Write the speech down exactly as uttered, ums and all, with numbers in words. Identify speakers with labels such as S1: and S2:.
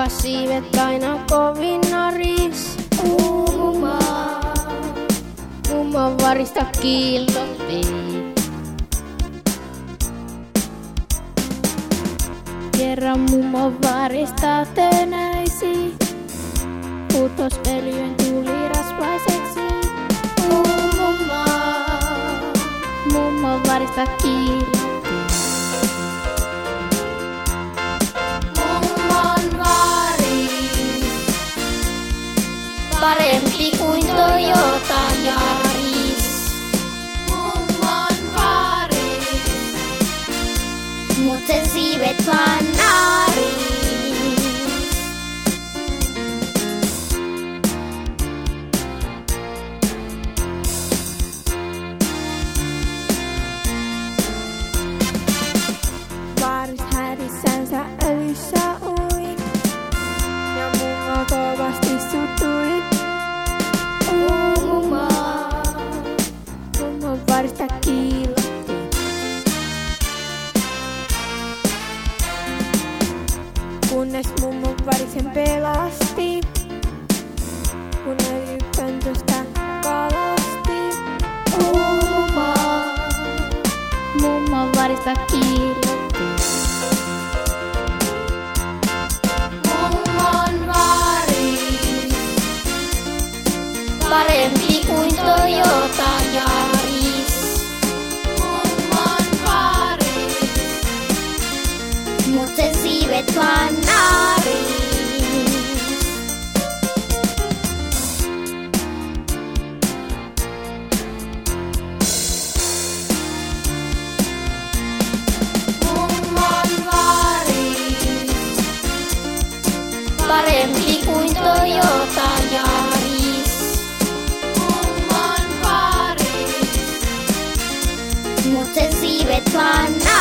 S1: vaikka siivet aina kovin naris. Mummo, mummo varista kiillotti. Kerran mummo varista tönäisi, putos öljyn tuli rasvaiseksi. Mummo, mummo varista kiillotti. Mummon varis, parempi kuin Toyota Yaris. Mummon varis, mut sen siivet vaan naaris.
S2: Vaaris hädissänsä öljyssä ui, ja mummo kovasti sutui.
S1: Mummo,
S2: Mummo varista kiillotti. Kunnes mummo varisen pelasti, kun öljypöntöstä kalasti.
S1: mummo, mummo varista kiillotti. Mummon varis, parempi kuin Toyota Yaris. Mummon varis, mut sen siivet vaan naaris. Mummon varis, parempi kuin Toyota Yaris. Mummon varis, mut sen siivet vaan naaris.